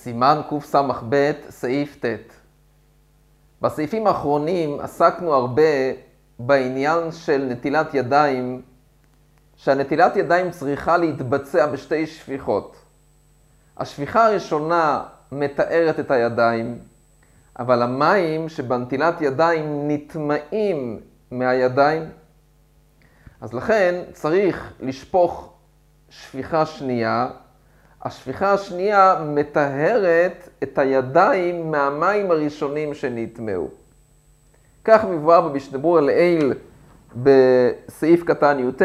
סימן קס"ב, סעיף ט'. בסעיפים האחרונים עסקנו הרבה בעניין של נטילת ידיים, שהנטילת ידיים צריכה להתבצע בשתי שפיכות. השפיכה הראשונה מתארת את הידיים, אבל המים שבנטילת ידיים נטמעים מהידיים, אז לכן צריך לשפוך שפיכה שנייה. השפיכה השנייה מטהרת את הידיים מהמים הראשונים שנטמעו. כך מבואר במשנה ברורה לעיל בסעיף קטן י"ט,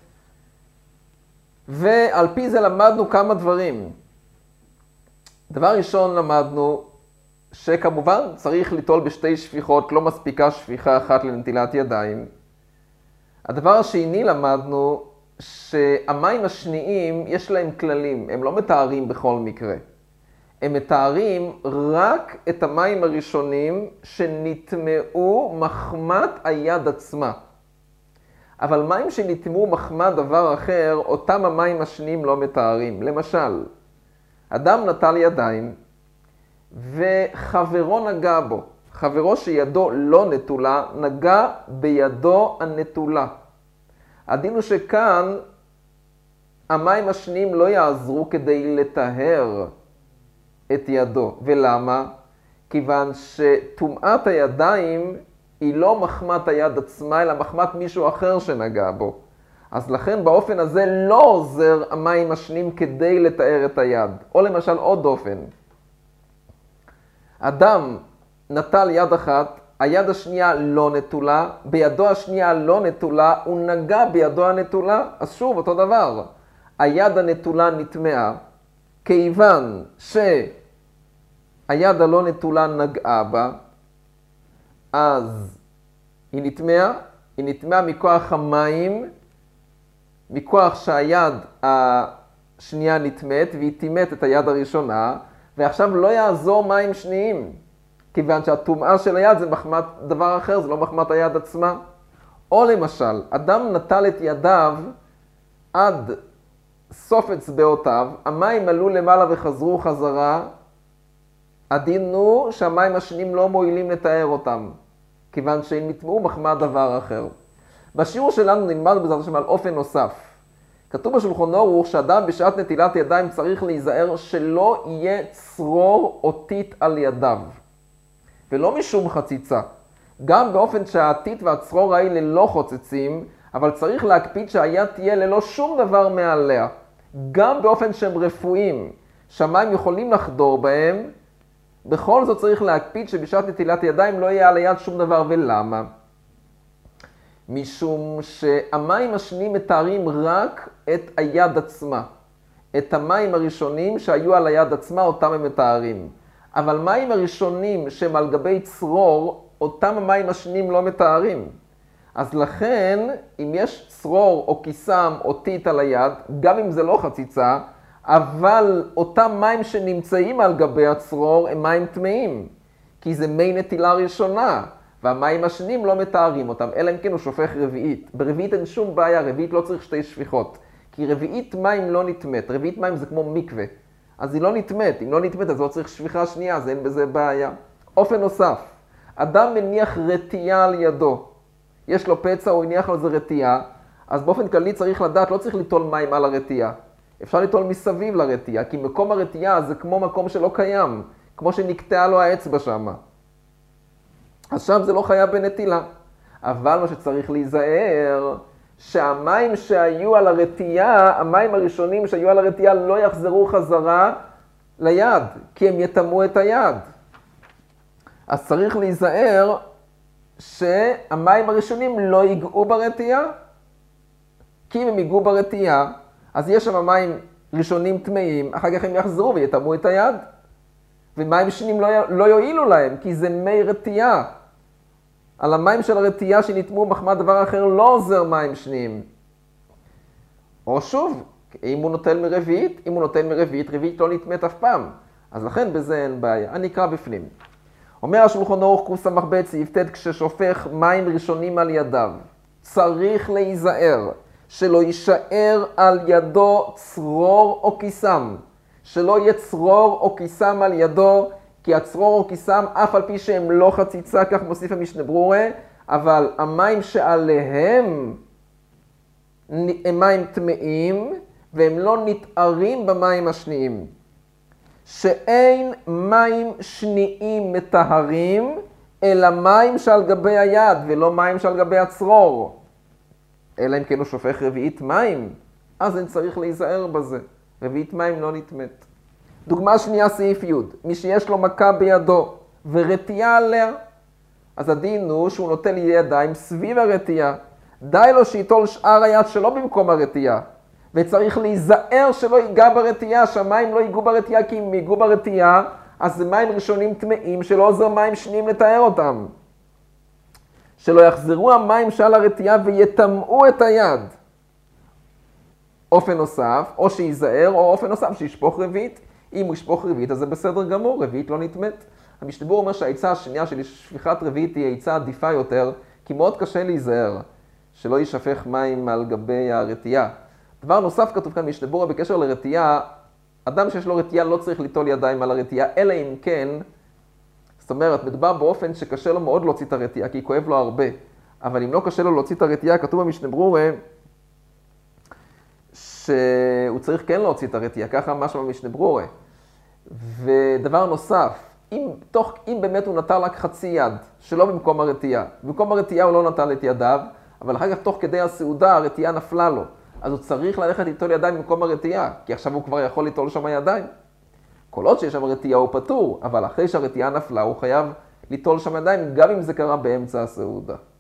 ועל פי זה למדנו כמה דברים. דבר ראשון למדנו שכמובן צריך ליטול בשתי שפיכות, לא מספיקה שפיכה אחת לנטילת ידיים. הדבר השני למדנו שהמים השניים יש להם כללים, הם לא מתארים בכל מקרה. הם מתארים רק את המים הראשונים שנטמעו מחמת היד עצמה. אבל מים שנטמעו מחמת דבר אחר, אותם המים השניים לא מתארים. למשל, אדם נטל ידיים וחברו נגע בו. חברו שידו לא נטולה, נגע בידו הנטולה. הדין הוא שכאן המים השניים לא יעזרו כדי לטהר את ידו. ולמה? כיוון שטומאת הידיים היא לא מחמת היד עצמה, אלא מחמת מישהו אחר שנגע בו. אז לכן באופן הזה לא עוזר המים השניים כדי לטהר את היד. או למשל עוד אופן. אדם נטל יד אחת, היד השנייה לא נטולה, בידו השנייה לא נטולה, הוא נגע בידו הנטולה, אז שוב אותו דבר. היד הנטולה נטמעה, כיוון שהיד הלא נטולה נגעה בה, אז היא נטמעה מכוח המים, מכוח שהיד השנייה נטמעת, והיא טימאת את היד הראשונה, ועכשיו לא יעזור מים שניים. כיוון שהטומאה של היד זה מחמת דבר אחר, זה לא מחמת היד עצמה. או למשל, אדם נטל את ידיו עד סוף אצבעותיו, המים עלו למעלה וחזרו חזרה, הדין הוא שהמים השניים לא מועילים לתאר אותם, כיוון שהם נטמעו מחמת דבר אחר. בשיעור שלנו נלמד בעזרת השם על אופן נוסף. כתוב בשולחן ערוך שאדם בשעת נטילת ידיים צריך להיזהר שלא יהיה צרור או טיט על ידיו. ולא משום חציצה. גם באופן שהטיט והצרור האלה לא חוצצים, אבל צריך להקפיד שהיד תהיה ללא שום דבר מעליה. גם באופן שהם רפואיים, שהמים יכולים לחדור בהם, בכל זאת צריך להקפיד שבשעת נטילת ידיים לא יהיה על היד שום דבר. ולמה? משום שהמים השניים מתארים רק את היד עצמה. את המים הראשונים שהיו על היד עצמה, אותם הם מתארים. אבל מים הראשונים שהם על גבי צרור, אותם המים השניים לא מתארים. אז לכן, אם יש צרור או קיסם או טיט על היד, גם אם זה לא חציצה, אבל אותם מים שנמצאים על גבי הצרור הם מים טמאים. כי זה מי נטילה ראשונה, והמים השניים לא מתארים אותם, אלא אם כן הוא שופך רביעית. ברביעית אין שום בעיה, רביעית לא צריך שתי שפיכות. כי רביעית מים לא נטמאת, רביעית מים זה כמו מקווה. אז היא לא נטמאת, אם לא נטמאת אז לא צריך שפיכה שנייה, אז אין בזה בעיה. אופן נוסף, אדם מניח רטייה על ידו. יש לו פצע, הוא הניח על זה רטייה, אז באופן כללי צריך לדעת, לא צריך ליטול מים על הרטייה. אפשר ליטול מסביב לרטייה, כי מקום הרטייה זה כמו מקום שלא קיים, כמו שנקטעה לו האצבע שם. אז שם זה לא חייב בנטילה. אבל מה שצריך להיזהר, שהמים שהיו על הרטייה, המים הראשונים שהיו על הרטייה לא יחזרו חזרה ליד, כי הם יטמאו את היד. אז צריך להיזהר שהמים הראשונים לא ייגעו ברטייה, כי אם הם ייגעו ברטייה, אז יש שם מים ראשונים טמאים, אחר כך הם יחזרו ויטמאו את היד. ומים שנים לא יועילו להם, כי זה מי רטייה. על המים של הרטייה שנטמעו מחמת דבר אחר לא עוזר מים שניים. או שוב, אם הוא נוטל מרביעית, רביעית לא נטמאת אף פעם. אז לכן בזה אין בעיה. אני אקרא בפנים. אומר השולחן ערוך קס"ב סעיף ט', כששופך מים ראשונים על ידיו, צריך להיזהר שלא יישאר על ידו צרור או קיסם, שלא יהיה צרור או כיסם על ידו, כי הצרור או כיסם, אף על פי שהם לא חציצה, כך מוסיף המשנה ברורה, אבל המים שעליהם הם מים טמאים, והם לא נתארים במים השניים. שאין מים שניים מטהרים, אלא מים שעל גבי היד, ולא מים שעל גבי הצרור. אלא אם כן הוא שופך רביעית מים, אז אין צריך להיזהר בזה. רביעית מים לא נטמאת. דוגמה שנייה, סעיף י', מי שיש לו מכה בידו ורתיעה עליה, אז הדין הוא שהוא נוטל ידיים סביב הרתיעה. די לו שיטול שאר היד שלו במקום הרתיעה. וצריך להיזהר שלא ייגע ברתיעה, שהמים לא ייגעו ברתיעה, כי אם ייגעו ברתיעה, אז זה מים ראשונים טמאים, שלא עוזר מים שניים לתאר אותם. שלא יחזרו המים שעל הרתיעה ויטמאו את היד. אופן נוסף, או שיזהר, או אופן נוסף, שישפוך רביעית. אם הוא ישפוך רביעית, אז זה בסדר גמור, רביעית לא נטמאת. המשנה ברורה אומר שהעצה השנייה של שפיכת רביעית היא העצה עדיפה יותר, כי מאוד קשה להיזהר, שלא יישפך מים על גבי הרתיעה. דבר נוסף כתוב כאן משנה ברורה בקשר לרתיעה, אדם שיש לו רתיעה לא צריך ליטול ידיים על הרתיעה, אלא אם כן, זאת אומרת, מדובר באופן שקשה לו מאוד להוציא את הרתיעה, כי כואב לו הרבה. אבל אם לא קשה לו להוציא את הרתיעה, כתוב במשנה ברורה, שהוא צריך כן להוציא את הרתיעה, ככה משהו במשנה ברורה. ודבר נוסף, אם באמת הוא נטל רק חצי יד, שלא במקום הרתיעה, במקום הרתיעה הוא לא נטל את ידיו, אבל אחר כך תוך כדי הסעודה הרתיעה נפלה לו, אז הוא צריך ללכת ליטול ידיים במקום הרתיעה, כי עכשיו הוא כבר יכול ליטול שם ידיים. כל עוד שיש שם רתיעה הוא פטור, אבל אחרי שהרתיעה נפלה הוא חייב ליטול שם ידיים, גם אם זה קרה באמצע הסעודה.